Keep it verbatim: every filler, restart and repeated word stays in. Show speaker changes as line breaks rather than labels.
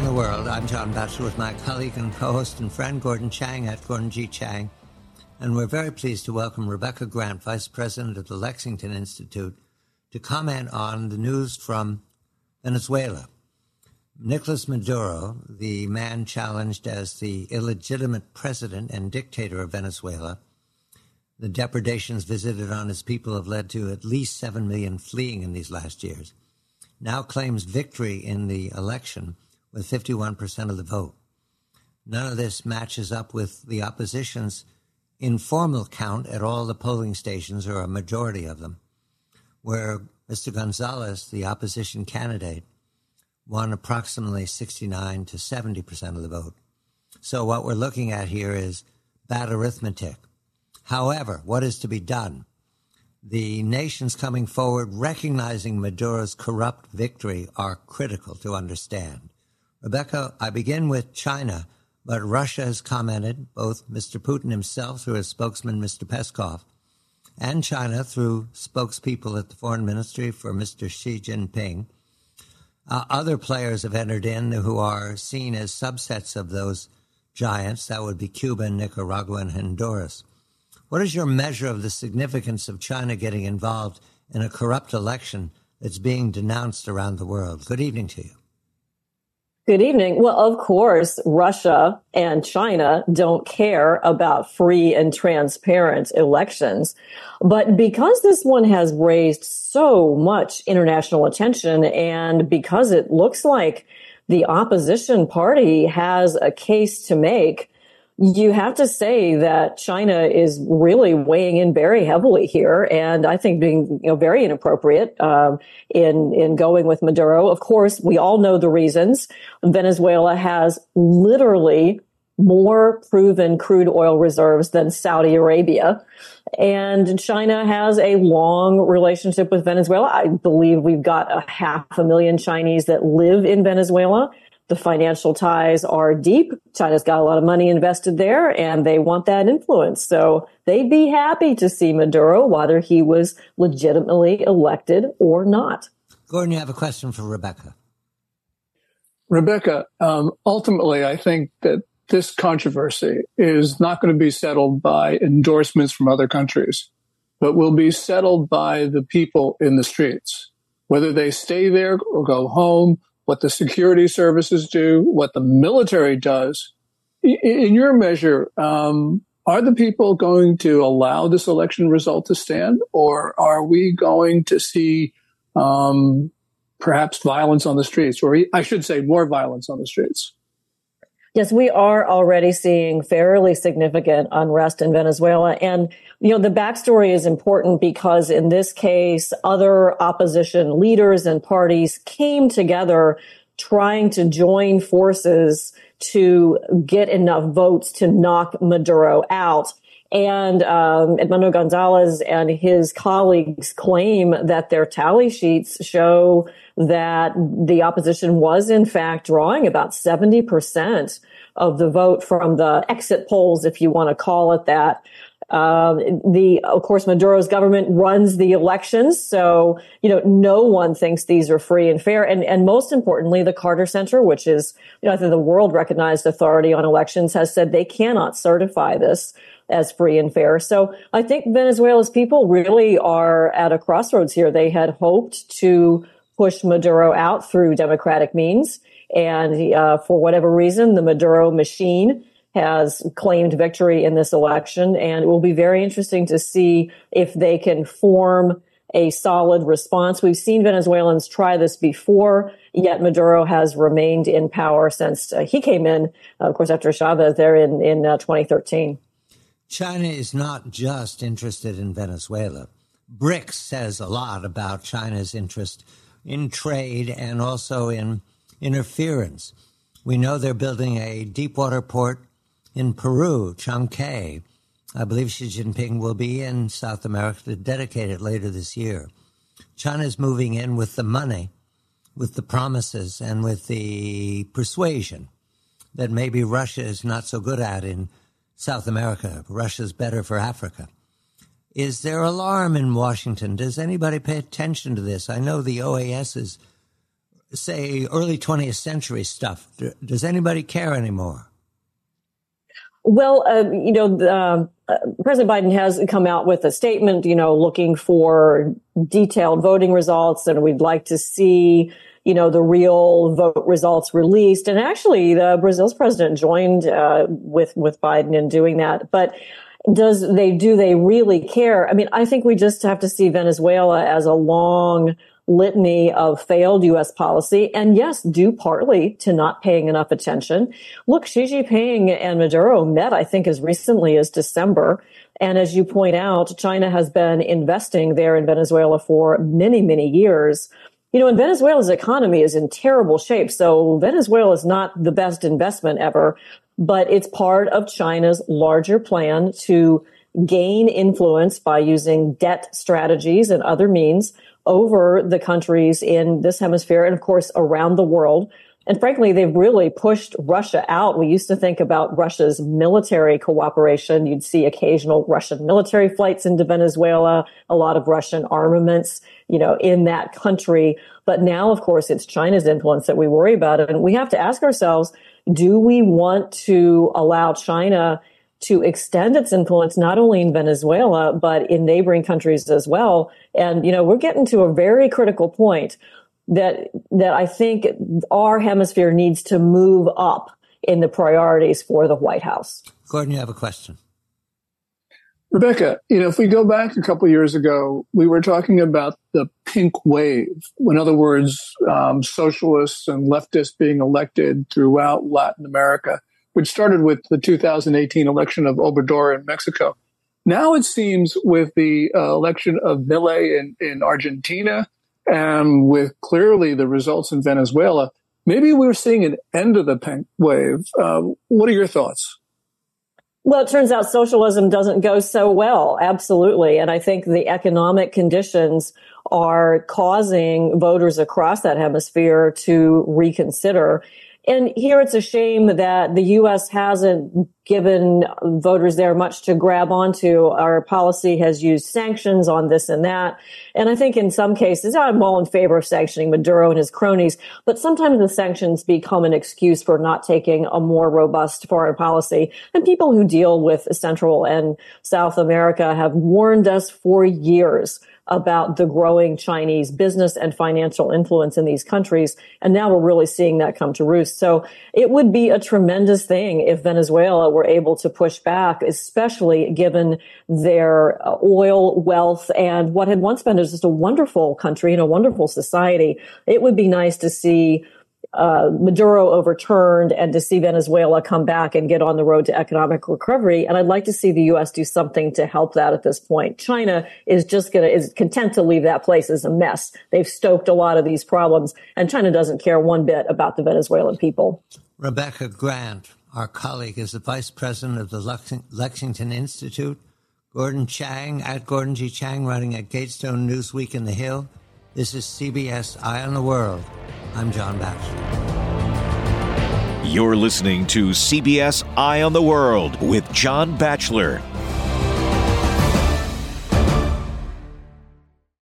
the world. I'm John Batchelor with my colleague and co-host and friend Gordon Chang at Gordon G. Chang. And we're very pleased to welcome Rebecca Grant, Vice President of the Lexington Institute, to comment on the news from Venezuela. Nicolas Maduro, the man challenged as the illegitimate president and dictator of Venezuela, the depredations visited on his people have led to at least seven million fleeing in these last years, now claims victory in the election with fifty-one percent of the vote. None of this matches up with the opposition's informal count at all the polling stations, or a majority of them, where Mister Gonzalez, the opposition candidate, won approximately sixty-nine to seventy percent of the vote. So what we're looking at here is bad arithmetic. However, what is to be done? The nations coming forward recognizing Maduro's corrupt victory are critical to understand. Rebecca, I begin with China, but Russia has commented, both Mister Putin himself through his spokesman, Mister Peskov, and China through spokespeople at the foreign ministry for Mister Xi Jinping. Uh, other players have entered in who are seen as subsets of those giants. That would be Cuba, Nicaragua, and Honduras. What is your measure of the significance of China getting involved in a corrupt election that's being denounced around the world? Good evening to you.
Good evening. Well, of course, Russia and China don't care about free and transparent elections. But because this one has raised so much international attention, and because it looks like the opposition party has a case to make, you have to say that China is really weighing in very heavily here, and I think being, you know, very inappropriate um, in in going with Maduro. Of course, we all know the reasons. Venezuela has literally more proven crude oil reserves than Saudi Arabia, and China has a long relationship with Venezuela. I believe we've got a half a million Chinese that live in Venezuela. The financial ties are deep. China's got a lot of money invested there, and they want that influence. So they'd be happy to see Maduro, whether he was legitimately elected or not.
Gordon, you have a question for Rebecca.
Rebecca, um, ultimately, I think that this controversy is not going to be settled by endorsements from other countries, but will be settled by the people in the streets, whether they stay there or go home, what the security services do, what the military does. In your measure, um, are the people going to allow this election result to stand, or are we going to see um, perhaps violence on the streets, or I should say more violence on the streets?
Yes, we are already seeing fairly significant unrest in Venezuela. And, you know, the backstory is important because in this case, other opposition leaders and parties came together trying to join forces to get enough votes to knock Maduro out. And um, Edmundo Gonzalez and his colleagues claim that their tally sheets show that the opposition was, in fact, drawing about seventy percent of the vote from the exit polls, if you want to call it that. Um, the, of course, Maduro's government runs the elections. So, you know, no one thinks these are free and fair. And, and most importantly, the Carter Center, which is, you know, I think the world recognized authority on elections, has said they cannot certify this as free and fair. So I think Venezuela's people really are at a crossroads here. They had hoped to push Maduro out through democratic means. And uh, for whatever reason, the Maduro machine has claimed victory in this election. And it will be very interesting to see if they can form a solid response. We've seen Venezuelans try this before, yet Maduro has remained in power since uh, he came in, uh, of course, after Chavez there in, in uh, twenty thirteen.
China is not just interested in Venezuela. BRICS says a lot about China's interest in trade and also in interference. We know they're building a deepwater port in Peru, Chancay. I believe Xi Jinping will be in South America to dedicate it later this year. China's moving in with the money, with the promises, and with the persuasion that maybe Russia is not so good at in South America. Russia's better for Africa. Is there alarm in Washington? Does anybody pay attention to this? I know the O A S is say, early twentieth century stuff. Does anybody care anymore?
Well, uh, you know, uh, uh, President Biden has come out with a statement, you know, looking for detailed voting results, and we'd like to see, you know, the real vote results released. And actually, the Brazil's president joined uh, with with Biden in doing that. But does they do they really care? I mean, I think we just have to see Venezuela as a long litany of failed U S policy, and yes, due partly to not paying enough attention. Look, Xi Jinping and Maduro met, I think, as recently as December. And as you point out, China has been investing there in Venezuela for many, many years. You know, and Venezuela's economy is in terrible shape. So Venezuela is not the best investment ever, but it's part of China's larger plan to gain influence by using debt strategies and other means over the countries in this hemisphere and, of course, around the world. And frankly, they've really pushed Russia out. We used to think about Russia's military cooperation. You'd see occasional Russian military flights into Venezuela, a lot of Russian armaments, you know, in that country. But now, of course, it's China's influence that we worry about. And we have to ask ourselves, do we want to allow China to extend its influence not only in Venezuela, but in neighboring countries as well? And, you know, we're getting to a very critical point that that I think our hemisphere needs to move up in the priorities for the White House.
Gordon, you have a question.
Rebecca, you know, if we go back a couple of years ago, we were talking about the pink wave. In other words, um, socialists and leftists being elected throughout Latin America, which started with the two thousand eighteen election of Obrador in Mexico. Now it seems with the uh, election of Milei in, in Argentina and with clearly the results in Venezuela, maybe we're seeing an end of the pink wave. Uh, what are your thoughts?
Well, it turns out socialism doesn't go so well. Absolutely. And I think the economic conditions are causing voters across that hemisphere to reconsider. And here it's a shame that the U S hasn't given voters there much to grab onto. Our policy has used sanctions on this and that. And I think in some cases, I'm all in favor of sanctioning Maduro and his cronies, but sometimes the sanctions become an excuse for not taking a more robust foreign policy. And people who deal with Central and South America have warned us for years about the growing Chinese business and financial influence in these countries. And now we're really seeing that come to roost. So it would be a tremendous thing if Venezuela were able to push back, especially given their oil wealth and what had once been just a wonderful country and a wonderful society. It would be nice to see Uh, Maduro overturned and to see Venezuela come back and get on the road to economic recovery. And I'd like to see the U S do something to help that at this point. China is just going to, is content to leave that place as a mess. They've stoked a lot of these problems, and China doesn't care one bit about the Venezuelan people.
Rebecca Grant, our colleague, is the vice president of the Lexing- Lexington Institute. Gordon Chang, at Gordon G. Chang, writing at Gatestone Newsweek in the Hill. This is C B S Eye on the World. I'm John Batchelor.
You're listening to C B S Eye on the World with John Batchelor.